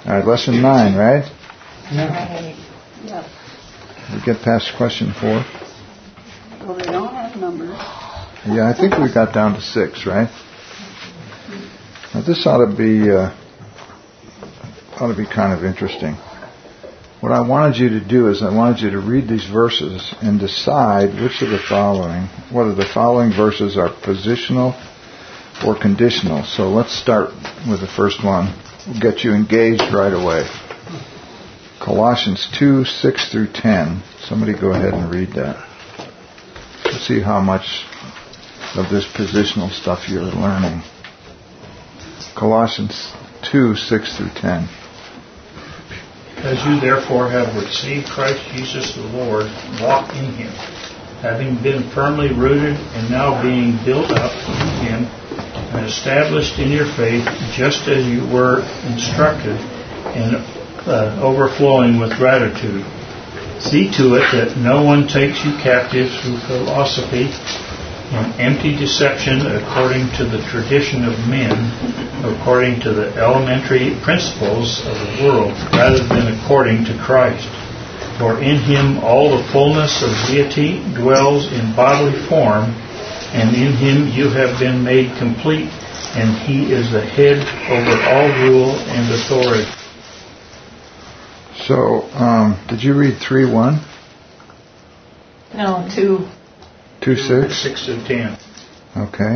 All right, lesson 9, right? Yeah. Yep. We get past question 4. Well, they don't have numbers. Yeah, I think we got down to 6, right? Now this ought to be kind of interesting. What I wanted you to do is I wanted you to read these verses and decide which of the following, whether the following verses are positional or conditional. So let's start with the first one. We'll get you engaged right away. Colossians 2, 6 through 10. Somebody go ahead and read that. Let's see how much of this positional stuff you're learning. Colossians 2, 6 through 10. As you therefore have received Christ Jesus the Lord, walk in Him, having been firmly rooted and now being built up in Him and established in your faith, just as you were instructed, and overflowing with gratitude. See to it that no one takes you captive through philosophy and empty deception according to the tradition of men, according to the elementary principles of the world, rather than according to Christ. For in Him all the fullness of deity dwells in bodily form, and in Him you have been made complete, and He is the head over all rule and authority. So, did you read 3:1? No, 2. 2:6? 6 to 10. Okay.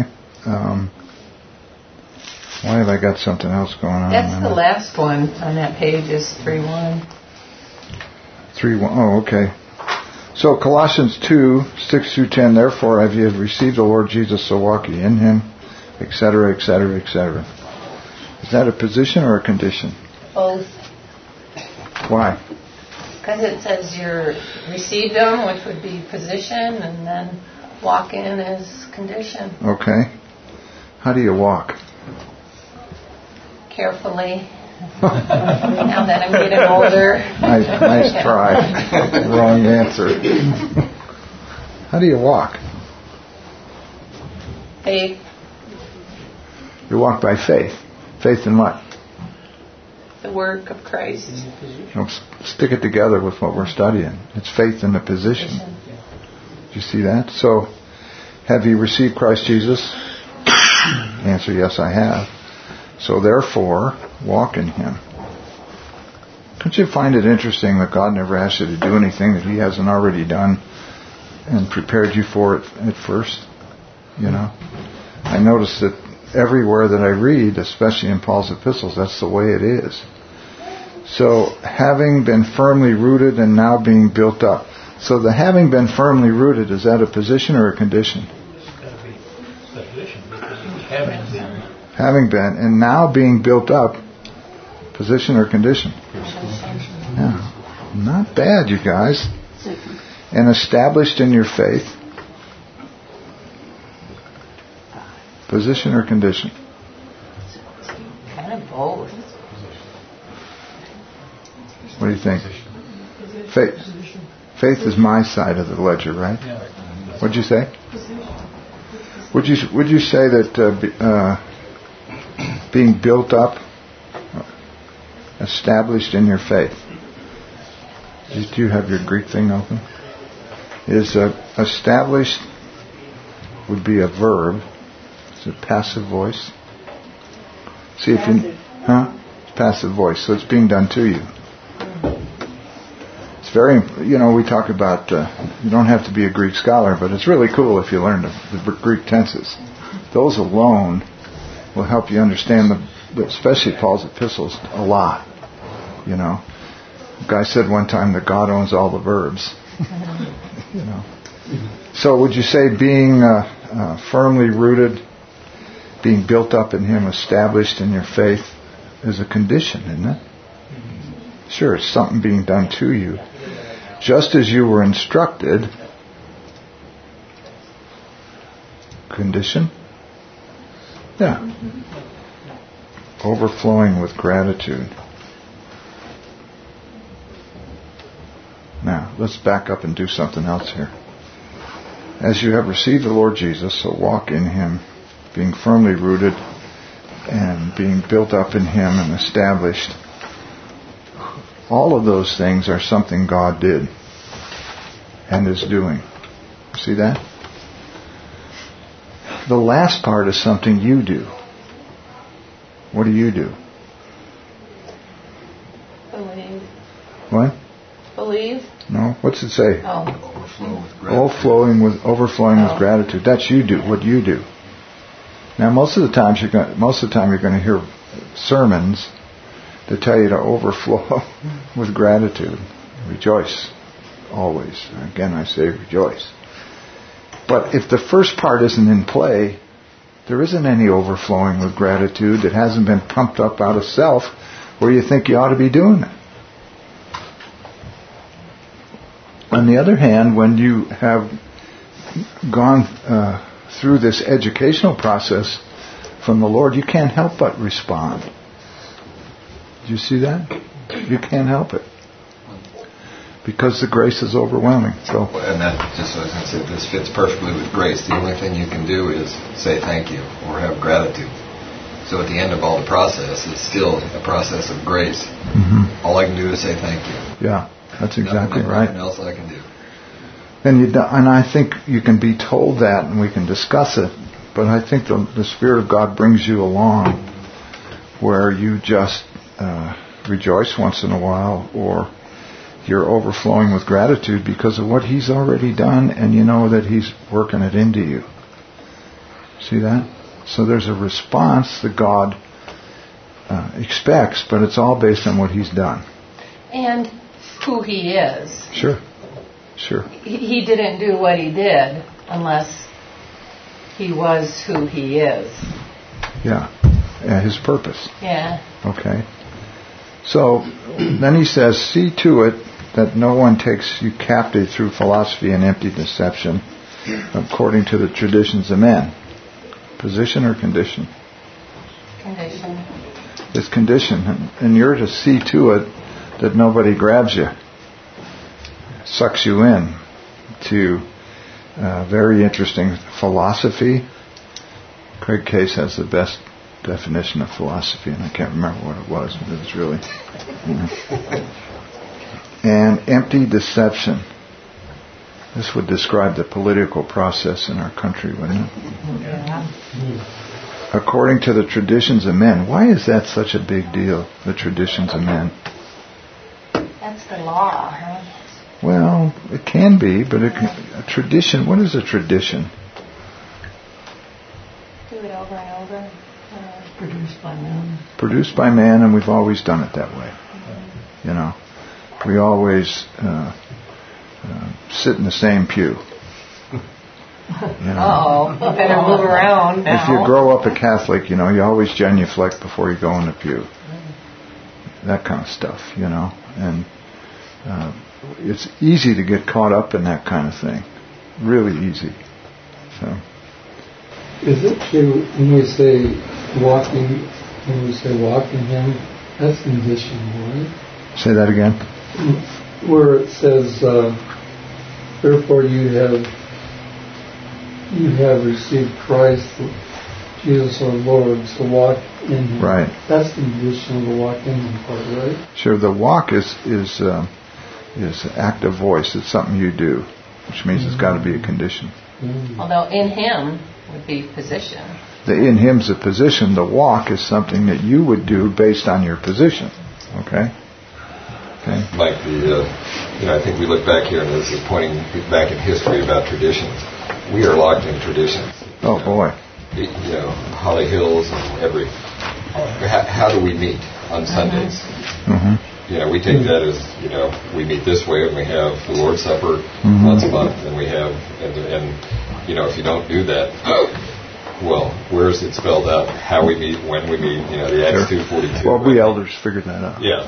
Why have I got something else going on? That's the last one on that page is 3:1. 3:1. Oh, okay. So Colossians 2, 6 through 10. Therefore, if you have received the Lord Jesus, so walk ye in Him, etc., etc., etc. Is that a position or a condition? Both. Why? Because it says you're received them, which would be position, and then walk in is condition. Okay. How do you walk? Carefully. Now that I'm getting older. Nice try. Wrong answer. How do you walk? Faith. You walk by faith. Faith in what? The work of Christ. Stick it together with what we're studying. It's faith in the position. Do you see that? So, have you received Christ Jesus? Answer, yes, I have. So therefore, walk in Him. Don't you find it interesting that God never asked you to do anything that He hasn't already done and prepared you for it at first? You know? I notice that everywhere that I read, especially in Paul's epistles, that's the way it is. So, having been firmly rooted and now being built up. So the having been firmly rooted, is that a position or a condition? It's got to be a position because you haven't been. Having been and now being built up, position or condition? Yeah. Not bad, you guys. And established in your faith, position or condition? Kind of both. What do you think? Faith is my side of the ledger, right? What'd you say? Would you say that being built up, established in your faith? Do you have your Greek thing open? Is established would be a verb. It's a passive voice. See if you, passive voice. So it's being done to you. It's very, we talk about, you don't have to be a Greek scholar, but it's really cool if you learn the Greek tenses. Those alone will help you understand especially Paul's epistles a lot. A guy said one time that God owns all the verbs. So would you say being firmly rooted, being built up in Him, established in your faith, is a condition, isn't it? Sure, it's something being done to you. Just as you were instructed, condition? Yeah. Overflowing with gratitude. Now, let's back up and do something else here. As you have received the Lord Jesus, so walk in Him, being firmly rooted and being built up in Him and established. All of those things are something God did and is doing. See that? The last part is something you do. What do you do? Believe. What? Believe? No. What's it say? Oh. Overflowing with gratitude. That's you do. What you do. Now, most of the time you're going to hear sermons that tell you to overflow with gratitude. Rejoice. Always. Again, I say rejoice. But if the first part isn't in play, there isn't any overflowing with gratitude that hasn't been pumped up out of self where you think you ought to be doing it. On the other hand, when you have gone through this educational process from the Lord, you can't help but respond. Do you see that? You can't help it. Because the grace is overwhelming. So, and that just, as I said, this fits perfectly with grace. The only thing you can do is say thank you or have gratitude. So at the end of all the process, it's still a process of grace. Mm-hmm. All I can do is say thank you. Yeah, that's exactly right. Nothing else I can do. And I think you can be told that, and we can discuss it. But I think the Spirit of God brings you along where you just rejoice once in a while, or you're overflowing with gratitude because of what He's already done, and you know that He's working it into you. See that? So there's a response that God expects, but it's all based on what He's done. And who He is. Sure. He didn't do what He did unless He was who He is. Yeah. His purpose. Yeah. Okay. So then He says, see to it that no one takes you captive through philosophy and empty deception, according to the traditions of men. Position or condition? Condition. It's condition. And you're to see to it that nobody grabs you, sucks you in to very interesting philosophy. Craig Case has the best definition of philosophy, and I can't remember what it was, but it was really... And empty deception. This would describe the political process in our country, wouldn't it? Yeah. According to the traditions of men. Why is that such a big deal, the traditions of men? That's the law, huh? Well, it can be, but a tradition, what is a tradition? Do it over and over. Produced by man. Produced by man, and we've always done it that way. Mm-hmm. You know, we always sit in the same pew. You know? Oh, better move around now. If you grow up a Catholic, you know, you always genuflect before you go in the pew. That kind of stuff, you know. And it's easy to get caught up in that kind of thing. Really easy. So. Is it true when we say walk in Him, that's conditional, right? Say that again. Where it says, therefore you have received Christ, Jesus our Lord, so walk in Him. Right. That's the conditional, the walk in Him part, right? Sure. The walk is active voice. It's something you do, which means it's got to be a condition. Mm-hmm. Although in Him would be position. The in Him's a position. The walk is something that you would do based on your position. Okay. Like I think we look back here, and this is pointing back in history about traditions. We are locked in traditions. Oh boy. Holly Hills and how do we meet on Sundays? Mm-hmm. We take that as, we meet this way, and we have the Lord's Supper once a month, and we have, and if you don't do that, well, where is it spelled out? How we meet, when we meet, the Acts 2:42. Well, we elders figured that out. Yeah.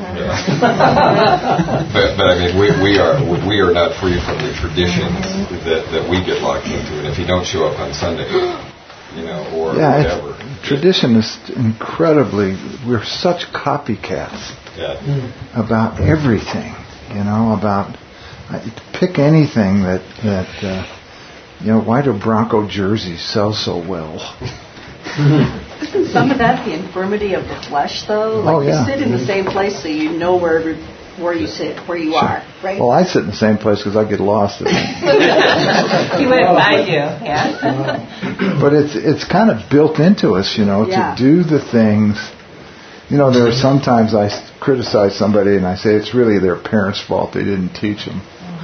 but I mean, we are not free from the traditions that we get locked into, and if you don't show up on Sunday, or whatever. Tradition is incredibly, we're such copycats about everything, about, pick anything that why do Bronco jerseys sell so well? Isn't some of that the infirmity of the flesh, though? Like you sit in the same place so you know where where you sit, where you are, right? Well, I sit in the same place because I get lost. He wouldn't find you, yeah. But it's kind of built into us, to do the things. There are sometimes I criticize somebody and I say it's really their parents' fault. They didn't teach them.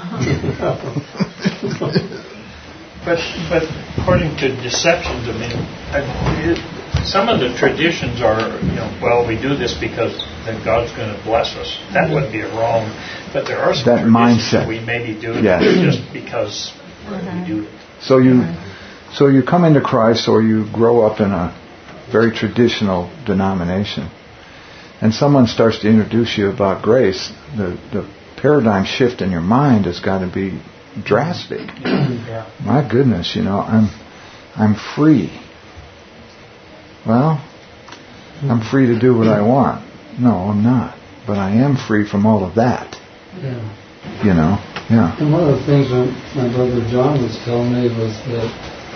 But according to deceptions, some of the traditions are, we do this because then God's going to bless us. That would be wrong. But there are some that traditions mindset that we maybe do just because we do it. So you come into Christ, or you grow up in a very traditional denomination, and someone starts to introduce you about grace. The paradigm shift in your mind has got to be drastic. Yeah. My goodness, I'm free. Well, I'm free to do what I want. No, I'm not. But I am free from all of that. Yeah. And one of the things that my brother John was telling me was that,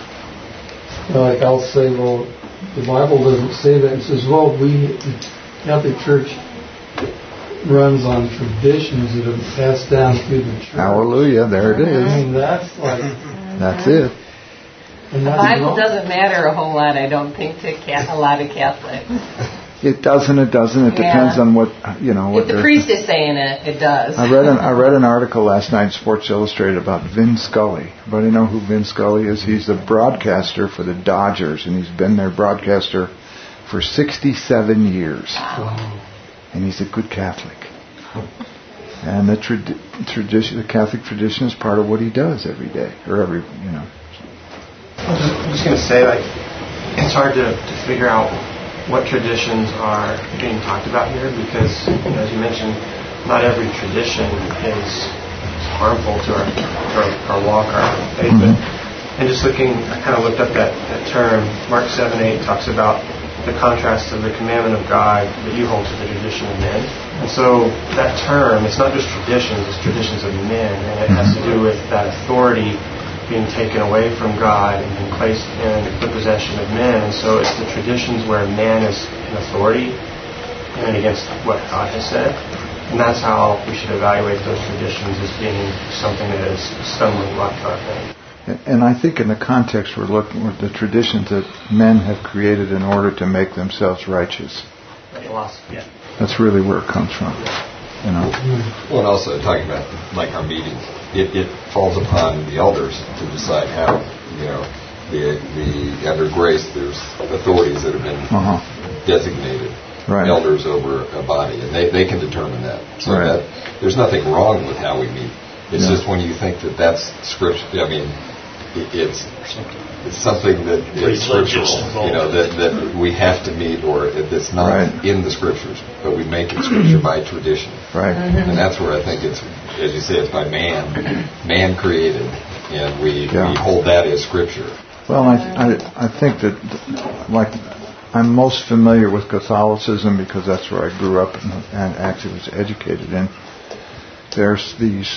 I'll say, well, the Bible doesn't say that. It says, well, the Catholic Church runs on traditions that have passed down through the church. Hallelujah, there it is. I mean, that's it. The Bible doesn't matter a whole lot, I don't think, to a lot of Catholics. It doesn't. It depends on what, what if the priest is saying it, it does. I read an article last night in Sports Illustrated about Vin Scully. Everybody know who Vin Scully is? He's the broadcaster for the Dodgers, and he's been their broadcaster for 67 years. Wow. And he's a good Catholic. And the tradition, the Catholic tradition, is part of what he does every day, or I'm just going to say, it's hard to figure out what traditions are being talked about here, because, as you mentioned, not every tradition is harmful to our walk, our faith. Mm-hmm. And just looking, I kind of looked up that term. Mark 7:8 talks about the contrast of the commandment of God that you hold to the tradition of men. And so that term, it's not just traditions, it's traditions of men, and it has to do with that authority being taken away from God and being placed in the possession of men. And so it's the traditions where man is an authority and against what God has said. And that's how we should evaluate those traditions, as being something that is a stumbling block to our faith. And I think in the context we're looking at the traditions that men have created in order to make themselves righteous. Yeah. That's really where it comes from. Well, and also talking about our meetings, it falls upon the elders to decide how, under grace there's authorities that have been designated elders over a body, and they can determine that. So that there's nothing wrong with how we meet. It's just when you think that that's scripture. It's something that is scriptural, that we have to meet, or that's not in the scriptures, but we make it scripture by tradition. Right. And that's where I think it's, as you say, it's by man created, and we hold that as scripture. Well, I think that, I'm most familiar with Catholicism because that's where I grew up and actually was educated in. There's these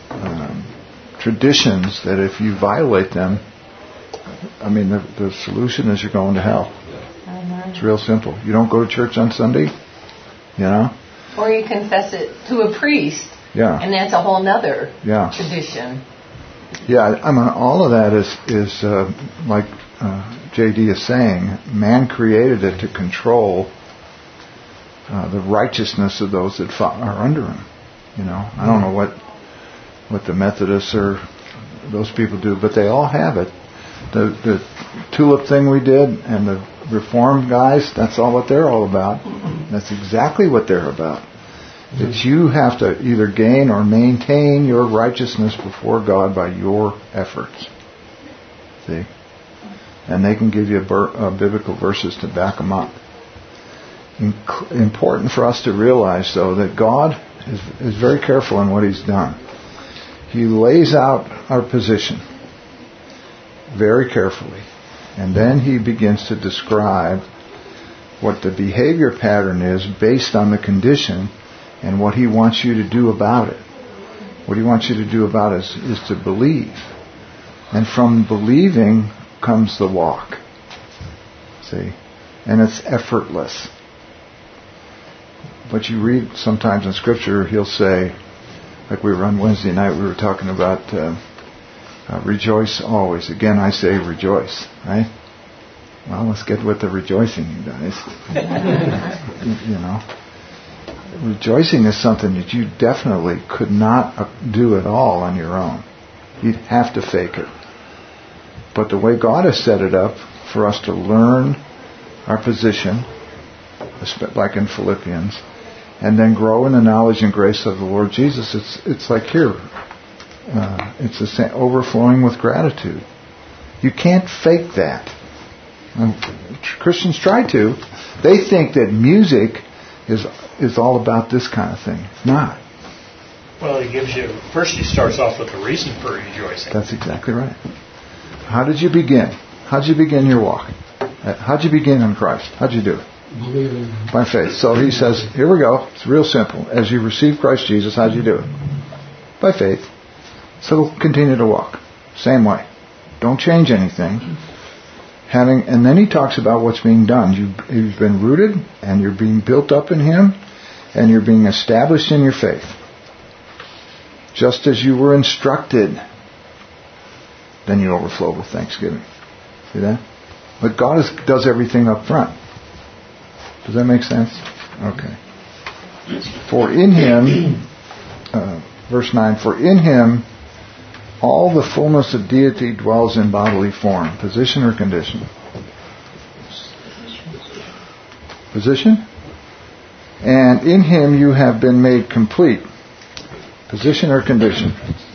traditions that if you violate them, the solution is you're going to hell. It's real simple. You don't go to church on Sunday, Or you confess it to a priest. Yeah. And that's a whole nother tradition. Yeah, all of that is like J.D. is saying, man created it to control the righteousness of those that are under him. I don't know what the Methodists or those people do, but they all have it. The tulip thing we did and the Reformed guys, that's all what they're all about. That's exactly what they're about. That you have to either gain or maintain your righteousness before God by your efforts. See? And they can give you biblical verses to back them up. Important for us to realize, though, that God is very careful in what He's done. He lays out our position very carefully. And then He begins to describe what the behavior pattern is based on the condition and what He wants you to do about it. What He wants you to do about it is to believe. And from believing comes the walk. See? And it's effortless. But you read sometimes in Scripture, he'll say, like we were on Wednesday night, we were talking about rejoice always. Again, I say rejoice, right? Well, let's get with the rejoicing, you guys. You know. Rejoicing is something that you definitely could not do at all on your own. You'd have to fake it. But the way God has set it up for us to learn our position, like in Philippians, and then grow in the knowledge and grace of the Lord Jesus, it's like here. It's the same, overflowing with gratitude. You can't fake that. Christians try to. They think that music is all about this kind of thing. It's not. Well, it gives you, first he starts off with the reason for rejoicing. That's exactly right. How did you begin? How did you begin your walk? How did you begin in Christ? How did you do it? Believing. By faith. So he says, here we go. It's real simple. As you receive Christ Jesus, how did you do it? By faith. So continue to walk. Same way. Don't change anything. And then he talks about what's being done. You've been rooted, and you're being built up in Him, and you're being established in your faith. Just as you were instructed, then you overflow with thanksgiving. See that? But God does everything up front. Does that make sense? Okay. For in Him, verse 9, for in Him all the fullness of deity dwells in bodily form. Position or condition? Position. And in Him you have been made complete. Position or condition?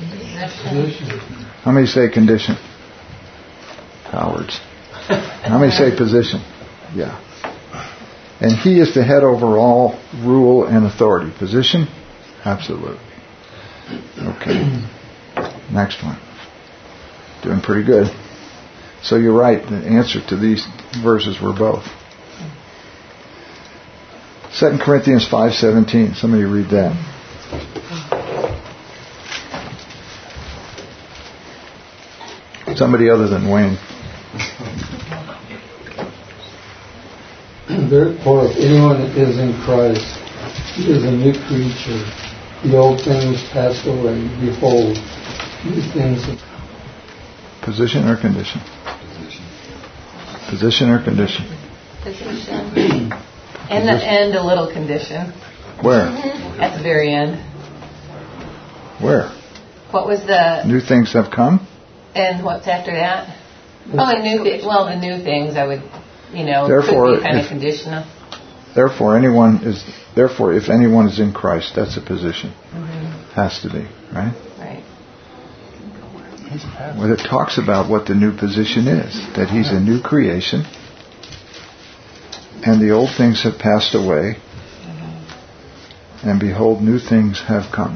How many say condition? Cowards. How many say position? Yeah. And He is the head over all rule and authority. Position? Absolutely. Okay. Next one. Doing pretty good. So you're right. The answer to these verses were both. 2 Corinthians 5:17. Somebody read that. Somebody other than Wayne. Therefore, if anyone is in Christ, he is a new creature. The old things passed away. Behold, new things have come. Position or condition? Position or condition? Position. And the end, a little condition. Where? At the very end. Where? What was the... New things have come? And what's after that? Oh, and the new things I would, Therefore, could be kind of conditional. Therefore, if anyone is in Christ, that's a position. Mm-hmm. Has to be, right? Right. Well, it talks about what the new position is, that He's a new creation, and the old things have passed away, and behold, new things have come.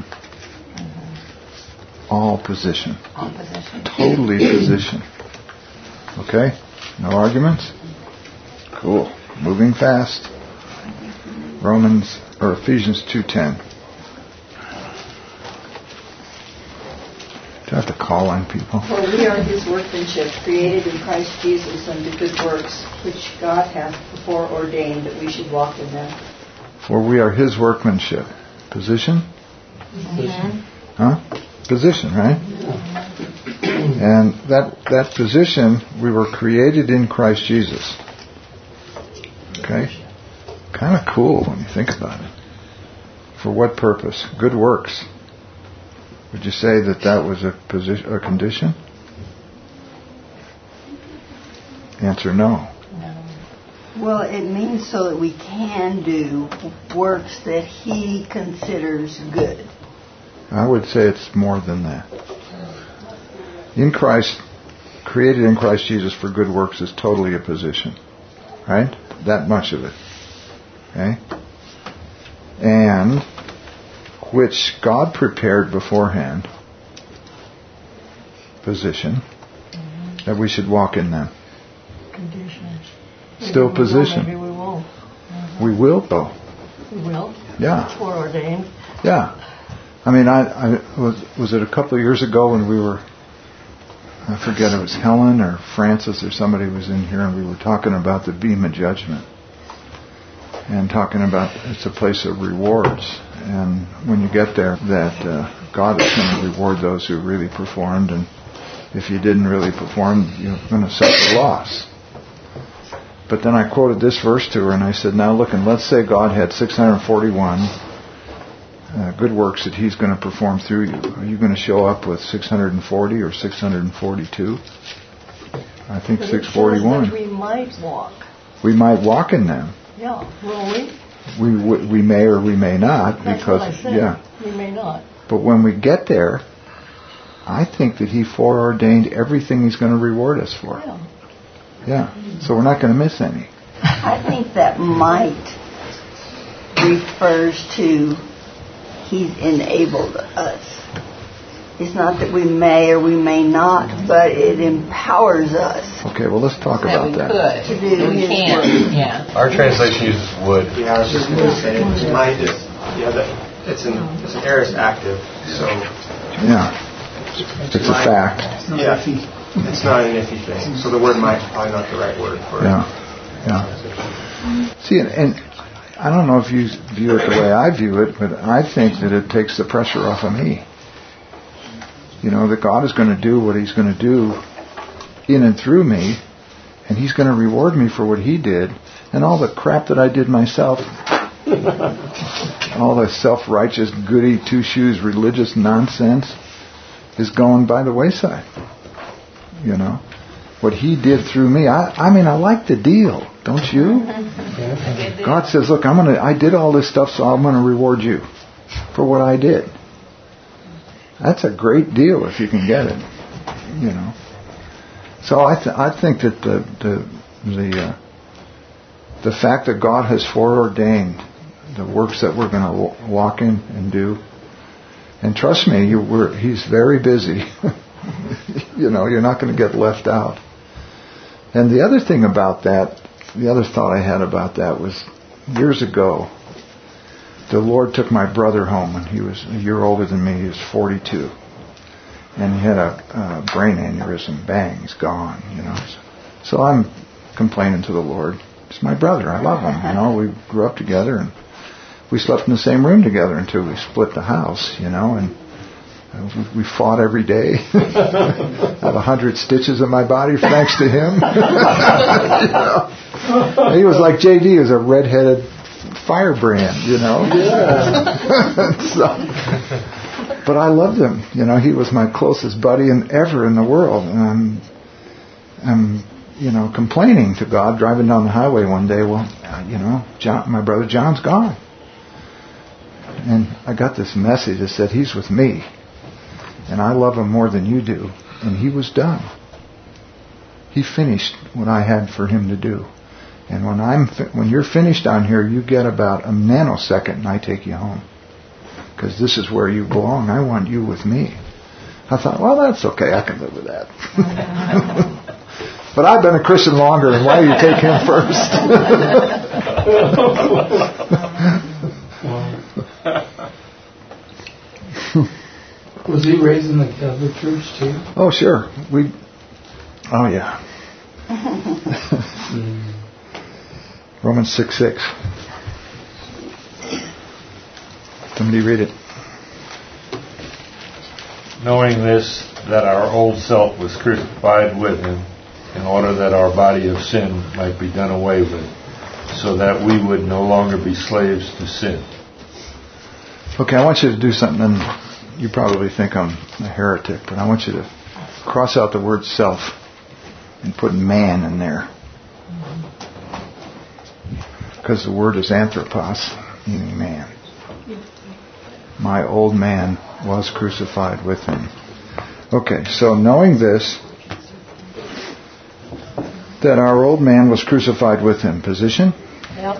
All position. All position. Totally position. Okay? No arguments? Cool. Moving fast. Ephesians 2:10. Do I have to call on people? For we are His workmanship, created in Christ Jesus unto good works, which God hath before ordained that we should walk in them. For we are His workmanship. Position? Mm-hmm. Huh? Position, right? And that position, we were created in Christ Jesus. Okay? Kind of cool when you think about it. For what purpose? Good works. Would you say that was a condition? Answer no. Well, it means so that we can do works that He considers good. I would say it's more than that. In Christ, created in Christ Jesus for good works is totally a position. Right? That much of it. Okay? And which God prepared beforehand, position, that we should walk in them. Conditions. Still position. Maybe we won't. We will, though. We will. Yeah. It's foreordained. Yeah. I mean, I was it a couple of years ago when we were, I forget, it was Helen or Francis or somebody was in here and we were talking about the beam of judgment. and talking about it's a place of rewards. And when you get there, that God is going to reward those who really performed, and if you didn't really perform, you're going to suffer loss. But then I quoted this verse to her, and I said, now look, and let's say God had 641 good works that He's going to perform through you. Are you going to show up with 640 or 642? I think 641. We might walk. We might walk in them. Yeah, will we? We may or we may not. That's because what I said. Yeah. We may not. But when we get there, I think that He foreordained everything He's going to reward us for. Yeah. Yeah. So we're not going to miss any. I think that might refers to He's enabled us. It's not that we may or we may not, but it empowers us. Okay, well, let's talk about that. To do We His can, work. yeah. Our translation uses would. Yeah, I was just going to say, it might just, it's an aorist active, so Yeah. It's a fact. yeah, it's not an iffy thing. So the word might is probably not the right word for it. Yeah. See, and I don't know if you view it the way I view it, but I think that it takes the pressure off of me. You know, that God is going to do what He's going to do in and through me, and He's going to reward me for what He did, and all the crap that I did myself, all the self-righteous, goody, two-shoes, religious nonsense is going by the wayside. You know, what He did through me. I mean, I like the deal, don't you? God says, look, I did all this stuff, so I'm going to reward you for what I did. That's a great deal if you can get it, you know. So I think that the fact that God has foreordained the works that we're going to walk in and do, and trust me, He's very busy. You know, you're not going to get left out. And the other thing about that, the other thought I had about that was years ago, the Lord took my brother home when he was a year older than me. He was 42. And he had a brain aneurysm. Bang, he's gone, you know. So I'm complaining to the Lord. He's my brother. I love him. You know, we grew up together and we slept in the same room together until we split the house, you know, and we fought every day. I have 100 stitches in my body thanks to him. You know? He was like JD, he was a redheaded firebrand, you know. So, but I loved him. You know, he was my closest buddy ever in the world. And I'm you know, complaining to God, driving down the highway one day. Well, you know, my brother John's gone. And I got this message that said, He's with me. And I love him more than you do. And he was done. He finished what I had for him to do. And when you're finished down here, you get about a nanosecond and I take you home. Because this is where you belong. I want you with me. I thought, well, that's okay. I can live with that. But I've been a Christian longer, and why do you take him first? Was he raised in the Catholic Church too? Oh, sure. Oh, yeah. Romans 6:6. Somebody read it. Knowing this, that our old self was crucified with him, in order that our body of sin might be done away with, so that we would no longer be slaves to sin. Okay, I want you to do something, and you probably think I'm a heretic, but I want you to cross out the word self and put man in there. Because the word is anthropos, meaning man. My old man was crucified with him. Okay, so knowing this, that our old man was crucified with him. Position? Yep.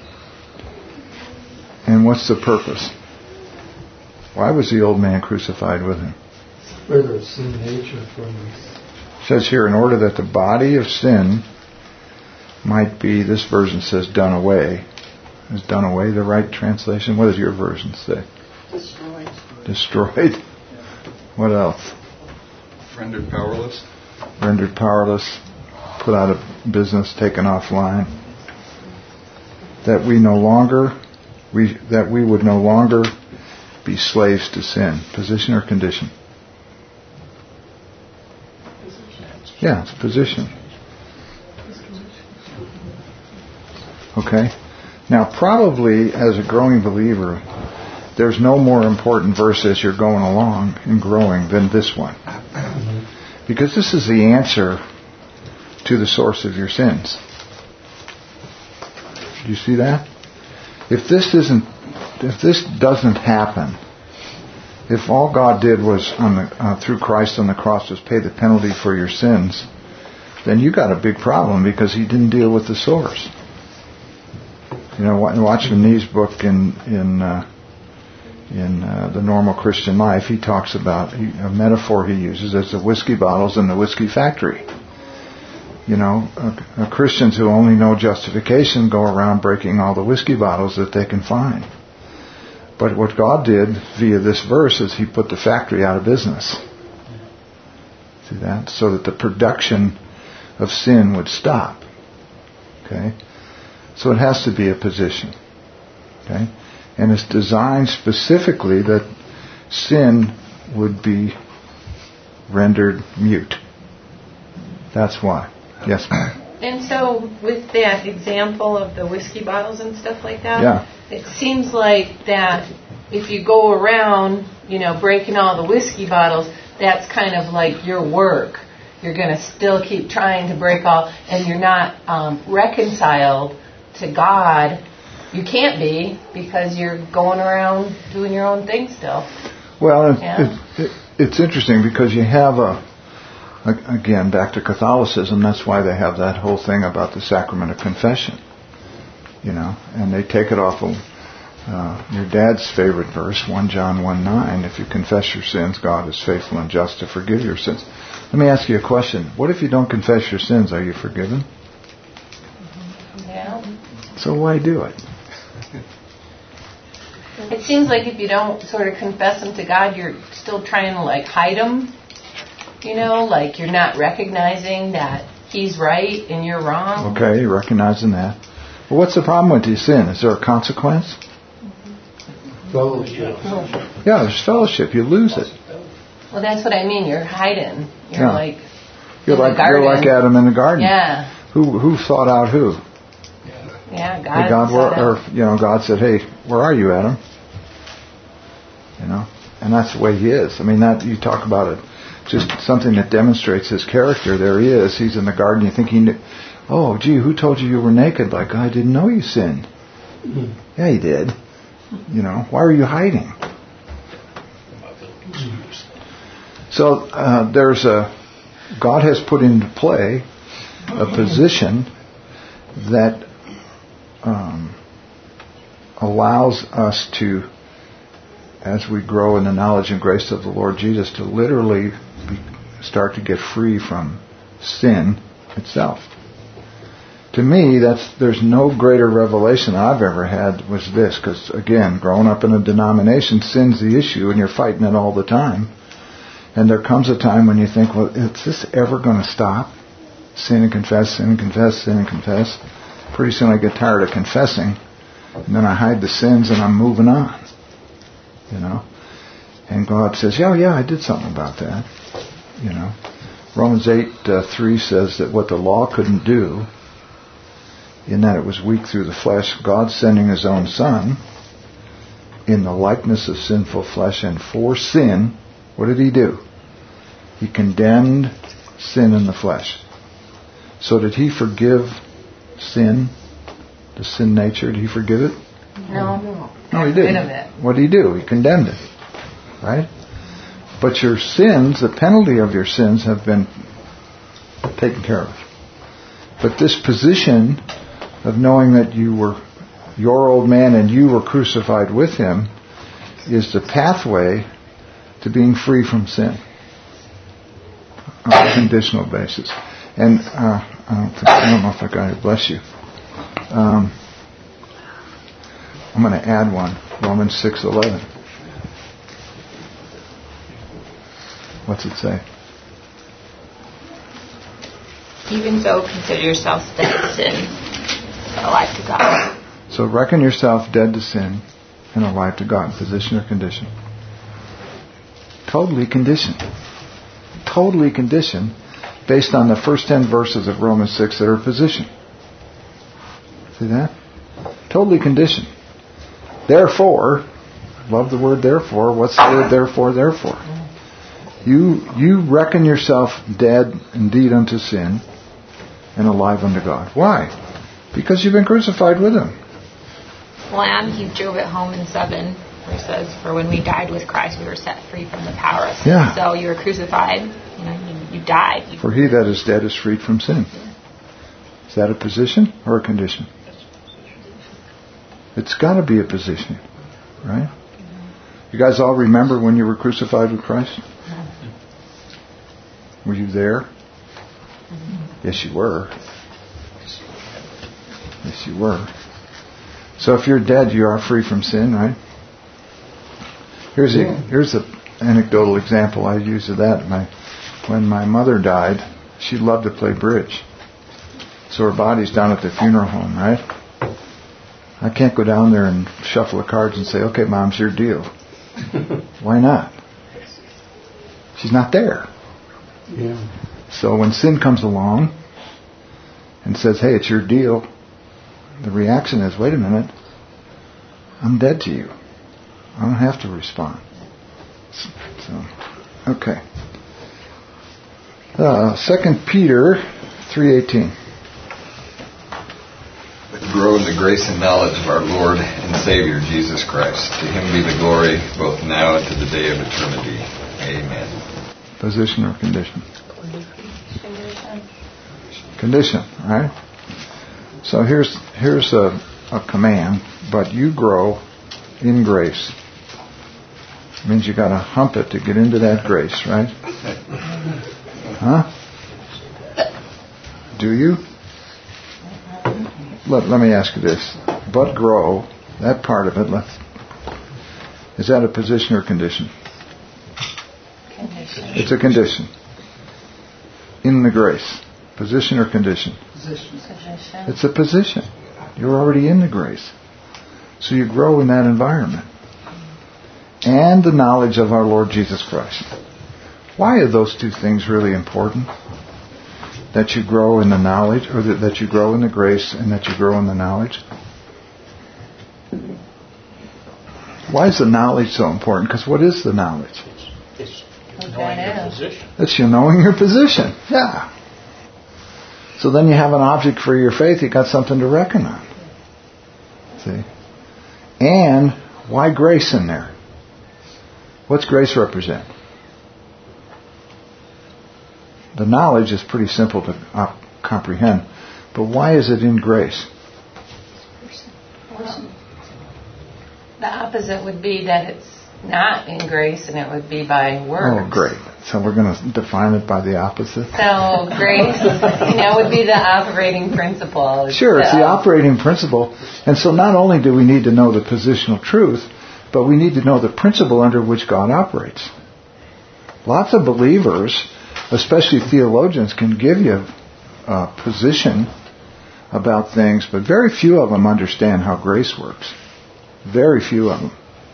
And what's the purpose? Why was the old man crucified with him? Where there's sin nature from us. It says here, in order that the body of sin might be, this version says done away. Is done away the right translation? What does your version say? Destroyed. Destroyed. What else? Rendered powerless. Rendered powerless. Put out of business, taken offline. that we would no longer be slaves to sin. Position or condition? Yeah, it's position. Okay? Now, probably as a growing believer, there's no more important verse as you're going along and growing than this one. Because this is the answer to the source of your sins. Do you see that? If this doesn't happen, if all God did was through Christ on the cross was pay the penalty for your sins, then you got a big problem because He didn't deal with the source. You know, watch Nee's book in The Normal Christian Life. He talks about a metaphor he uses as the whiskey bottles in the whiskey factory. You know, Christians who only know justification go around breaking all the whiskey bottles that they can find. But what God did via this verse is He put the factory out of business. See that? So that the production of sin would stop. Okay? So it has to be a position. Okay? And it's designed specifically that sin would be rendered mute. That's why. Yes, ma'am. And so with that example of the whiskey bottles and stuff like that, yeah. It seems like that if you go around, you know, breaking all the whiskey bottles, that's kind of like your work. You're going to still keep trying to break all, and you're not reconciled to God. You can't be because you're going around doing your own thing still. Well, it's interesting because you have again, back to Catholicism, that's why they have that whole thing about the sacrament of confession. You know, and they take it off of your dad's favorite verse, 1 John 1:9. If you confess your sins, God is faithful and just to forgive your sins. Let me ask you a question. What if you don't confess your sins? Are you forgiven? Yeah. So why do it? It seems like if you don't sort of confess them to God, you're still trying to like hide them. You know, like you're not recognizing that He's right and you're wrong. Okay, you're recognizing that. Well, what's the problem with your sin? Is there a consequence? Fellowship. Yeah, there's fellowship. You lose it. Well, that's what I mean. You're hiding. You're like you're like Adam in the garden. Yeah. Who sought out who? Yeah, God said, "Hey, where are you, Adam?" You know, and that's the way He is. I mean, that you talk about it, just something that demonstrates His character. There He is. He's in the garden. You think He knew? Oh, gee, who told you were naked? Like, I didn't know you sinned. Mm-hmm. Yeah, He did. You know, why are you hiding? So God has put into play a position that allows us to, as we grow in the knowledge and grace of the Lord Jesus, to literally start to get free from sin itself. To me, there's no greater revelation I've ever had was this, because again, growing up in a denomination, sin's the issue, and you're fighting it all the time. And there comes a time when you think, well, is this ever going to stop? Sin and confess, sin and confess, sin and confess. Pretty soon I get tired of confessing, and then I hide the sins and I'm moving on. You know? And God says, yeah, I did something about that. You know? Romans 8:3 says that what the law couldn't do, in that it was weak through the flesh, God sending His own Son in the likeness of sinful flesh, and for sin, what did He do? He condemned sin in the flesh. So did He forgive sin, the sin nature? Did He forgive it? No, He didn't. What did He do? He condemned it. Right? But your sins, the penalty of your sins, have been taken care of. But this position of knowing that you were your old man and you were crucified with Him is the pathway to being free from sin on a conditional basis. And I don't know if I got it. Bless you. I'm going to add one. Romans 6:11. What's it say? Even so, consider yourselves dead to sin, but alive to God. So reckon yourself dead to sin and alive to God. Position or condition? Totally conditioned. Totally conditioned based on the first 10 verses of Romans 6 that are position. See that? Totally conditioned. Therefore, love the word therefore. What's the word therefore? You reckon yourself dead indeed unto sin and alive unto God. Why? Because you've been crucified with Him. Well, he drove it home in 7, where it says, "For when we died with Christ, we were set free from the power of sin." Yeah. So you were crucified. You died. For he that is dead is freed from sin. Is that a position or a condition? It's got to be a position, right? You guys all remember when you were crucified with Christ? Were you there? Yes, you were. Yes, you were. So if you're dead, you are free from sin, right? Here's an anecdotal example I use of that. When my mother died, she loved to play bridge. So her body's down at the funeral home, right? I can't go down there and shuffle the cards and say, "Okay, Mom, it's your deal." Why not? She's not there. Yeah. So when sin comes along and says, "Hey, it's your deal," the reaction is, "Wait a minute, I'm dead to you. I don't have to respond." So, okay. 2 Peter 3:18. Grow in the grace and knowledge of our Lord and Savior Jesus Christ. To Him be the glory, both now and to the day of eternity. Amen. Position or condition? Condition, right? So here's a command, but you grow in grace. It means you got to hump it to get into that grace, right? Huh? Do you? Let me ask you this. But grow, that part of it, is that a position or condition? Condition. It's a condition. In the grace. Position or condition? Position. It's a position. You're already in the grace. So you grow in that environment. And the knowledge of our Lord Jesus Christ. Why are those two things really important? That you grow in the knowledge, or that you grow in the grace, and that you grow in the knowledge? Why is the knowledge so important? Because what is the knowledge? It's knowing your position. It's you knowing your position. Yeah. So then you have an object for your faith. You got something to reckon on. See? And why grace in there? What's grace represent? The knowledge is pretty simple to comprehend. But why is it in grace? The opposite would be that it's not in grace, and it would be by works. Oh, great. So we're going to define it by the opposite? So grace, would be the operating principle. Sure, it's the operating principle. And so not only do we need to know the positional truth, but we need to know the principle under which God operates. Lots of believers, especially theologians, can give you a position about things, but very few of them understand how grace works. Very few of them.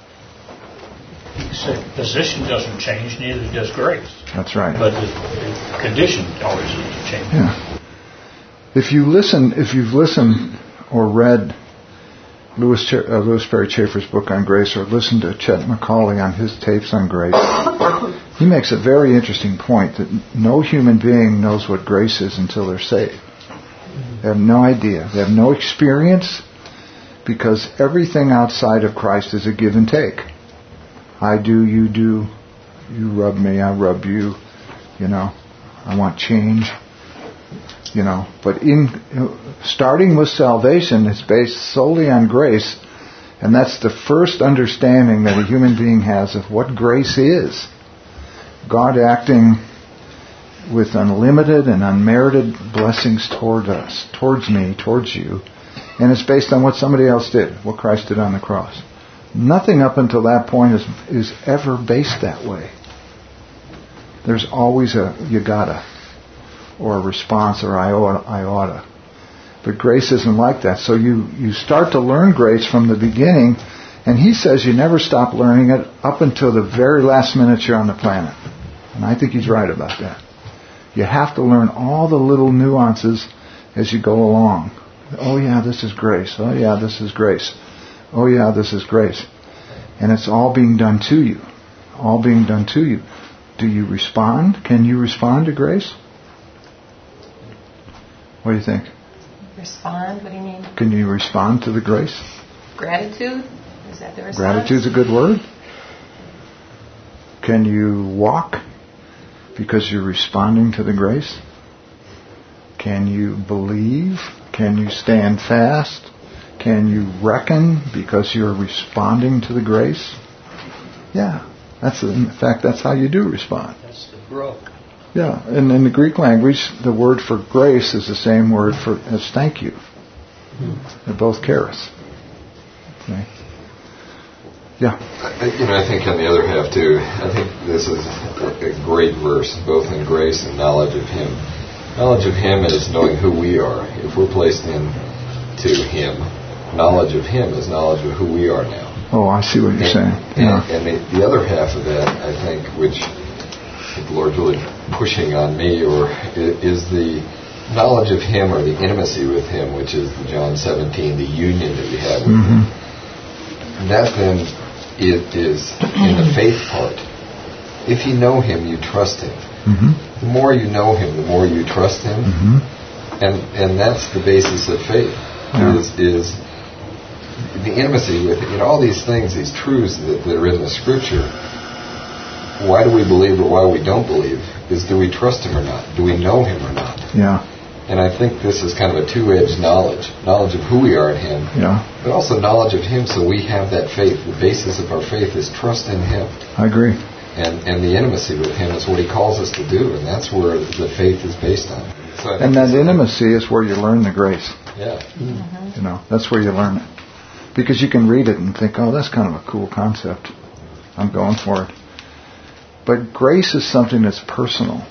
Position doesn't change, neither does grace. That's right. But the condition always changes. Yeah. If you've listened or read Louis Perry Chafer's book on grace, or listened to Chet McCauley on his tapes on grace, he makes a very interesting point that no human being knows what grace is until they're saved. They have no idea. They have no experience, because everything outside of Christ is a give and take. I do, you do, you rub me, I rub you, I want change, but starting with salvation, it's based solely on grace, and that's the first understanding that a human being has of what grace is. God acting with unlimited and unmerited blessings toward us, towards me, towards you, and it's based on what somebody else did, what Christ did on the cross. Nothing up until that point is ever based that way. There's always a you gotta, or a response, or I oughta. But grace isn't like that. So you start to learn grace from the beginning, and he says you never stop learning it up until the very last minute you're on the planet. And I think he's right about that. You have to learn all the little nuances as you go along. Oh yeah, this is grace. Oh yeah, this is grace. Oh yeah, this is grace. And it's all being done to you. All being done to you. Do you respond? Can you respond to grace? What do you think? Respond? What do you mean? Can you respond to the grace? Gratitude? Is that the response? Gratitude's a good word. Can you walk because you're responding to the grace? Can you believe? Can you stand fast? Can you reckon because you're responding to the grace? Yeah. In fact, that's how you do respond. That's the growth. Yeah, and in the Greek language, the word for grace is the same word as thank you. They're both charis. Okay. Yeah. I think on the other half too, I think this is a great verse, both in grace and knowledge of Him. Knowledge of Him is knowing who we are. If we're placed into Him, knowledge of Him is knowledge of who we are now. Oh, I see what you're saying. Yeah. And the other half of that, I think, which the Lord's really pushing on me, is the knowledge of Him or the intimacy with Him, which is John 17, the union that we have with Him. That then it is in the faith part. If you know Him, you trust Him. The more you know Him, the more you trust Him. And that's the basis of faith, is the intimacy with all these things, these truths that are in the Scripture. Why do we believe or why we don't believe is, do we trust Him or not? Do we know Him or not? Yeah. And I think this is kind of a two-edged knowledge of who we are in Him, but also knowledge of Him, so we have that faith. The basis of our faith is trust in Him. I agree. And the intimacy with Him is what He calls us to do, and that's where the faith is based on. So and that intimacy is where you learn the grace. Yeah. That's where you learn it. Because you can read it and think, oh, that's kind of a cool concept. I'm going for it. But grace is something that's personal.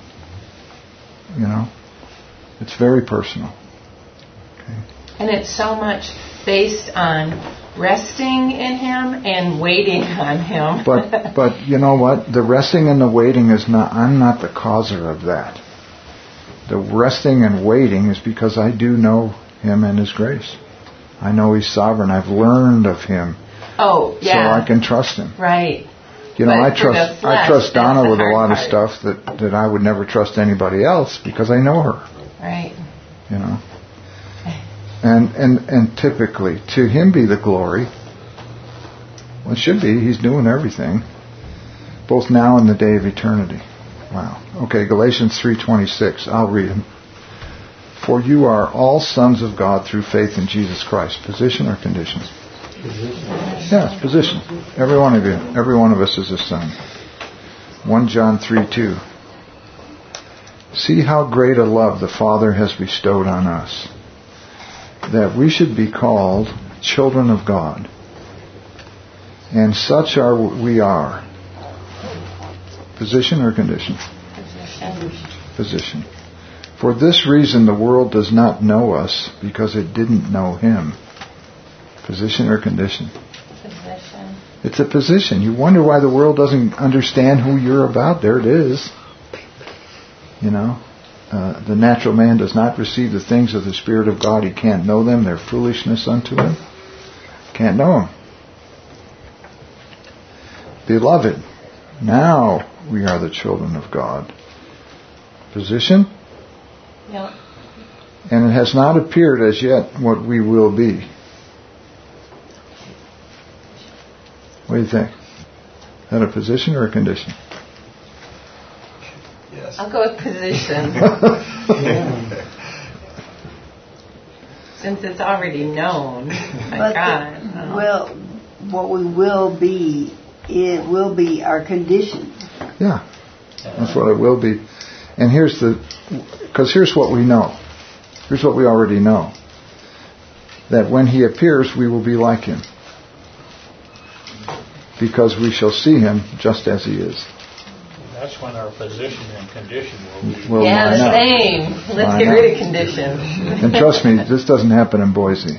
It's very personal. Okay. And it's so much based on resting in Him and waiting on Him. But you know what? The resting and the waiting is not, I'm not the causer of that. The resting and waiting is because I do know Him and His grace. I know He's sovereign. I've learned of Him. Oh, yeah. So I can trust Him. Right. I trust Donna with a lot of stuff that I would never trust anybody else because I know her. Right. And typically, to Him be the glory. Well, it should be. He's doing everything, both now and the day of eternity. Wow. Okay, Galatians 3:26. I'll read them. For you are all sons of God through faith in Jesus Christ. Position or condition? Position. Yes, position. Every one of you. Every one of us is a son. 1 John 3:2. See how great a love the Father has bestowed on us, that we should be called children of God. And such we are. Position or condition? Position. For this reason the world does not know us, because it didn't know Him. Position or condition? Position. It's a position. You wonder why the world doesn't understand who you're about. There it is. The natural man does not receive the things of the Spirit of God. He can't know them. They're foolishness unto him. Can't know them. Beloved, now we are the children of God. Position? Yep. And it has not appeared as yet what we will be. What do you think? Is that a position or a condition? Yes. I'll go with position. Since it's already known by God. Well, what we will be, it will be our condition. Yeah. That's what it will be. And here's what we know. Here's what we already know. That when He appears, we will be like Him. Because we shall see Him just as He is. That's when our position and condition will be. Well, Yeah, the same. Let's get rid of condition. And trust me, this doesn't happen in Boise.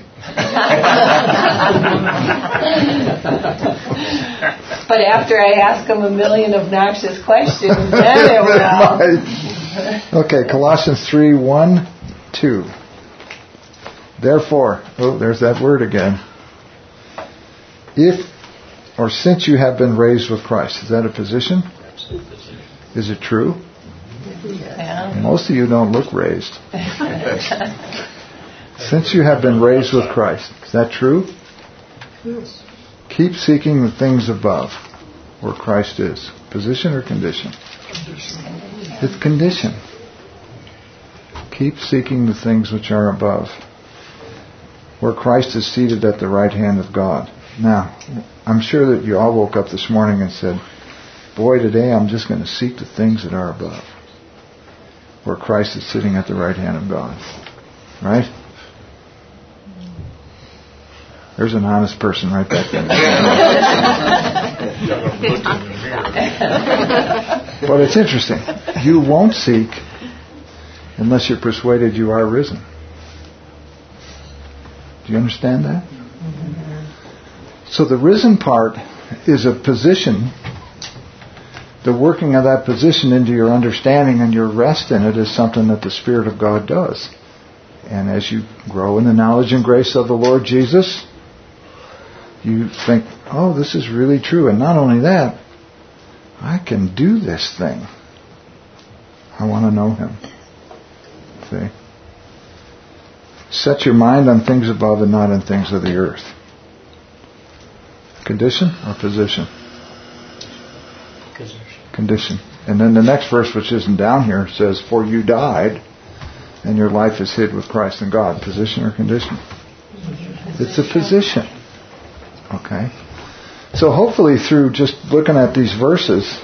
But after I ask them a million obnoxious questions, then it will. Okay, Colossians 3:1-2. Therefore, there's that word again. If or since you have been raised with Christ. Is that a position? Is it true? Yeah. Most of you don't look raised. Since you have been raised with Christ. Is that true? Yes. Keep seeking the things above, where Christ is. Position or condition? It's condition. Keep seeking the things which are above, where Christ is seated at the right hand of God. Now, I'm sure that you all woke up this morning and said, boy, today I'm just going to seek the things that are above, where Christ is sitting at the right hand of God. Right? There's an honest person right back there. But it's interesting. You won't seek unless you're persuaded you are risen. Do you understand that? So the risen part is a position. The working of that position into your understanding and your rest in it is something that the Spirit of God does. And as you grow in the knowledge and grace of the Lord Jesus, you think, oh, this is really true. And not only that, I can do this thing. I want to know Him. See? Set your mind on things above and not on things of the earth. Condition or position? Condition. And then the next verse, which isn't down here, says, for you died, and your life is hid with Christ in God. Position or condition? It's a position. Okay? So hopefully through just looking at these verses,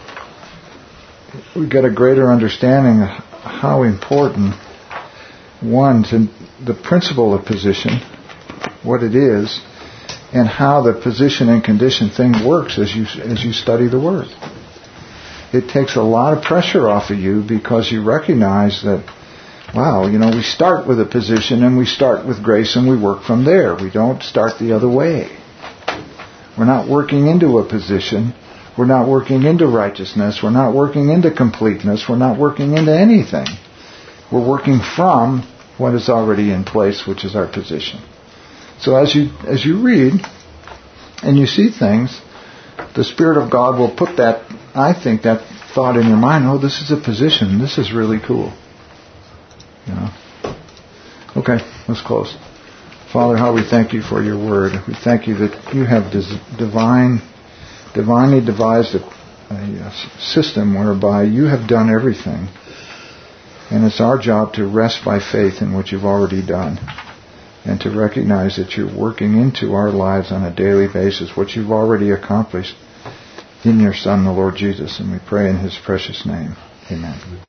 we get a greater understanding of how important, one, to the principle of position, what it is, and how the position and condition thing works as you study the Word. It takes a lot of pressure off of you because you recognize that, wow, we start with a position and we start with grace and we work from there. We don't start the other way. We're not working into a position. We're not working into righteousness. We're not working into completeness. We're not working into anything. We're working from what is already in place, which is our position. So as you read and you see things, the Spirit of God will put that, I think, that thought in your mind, oh, this is a position. This is really cool. Okay, let's close. Father, how we thank you for your word. We thank you that you have divinely devised a system whereby you have done everything. And it's our job to rest by faith in what you've already done. And to recognize that you're working into our lives on a daily basis what you've already accomplished in your Son, the Lord Jesus. And we pray in His precious name. Amen.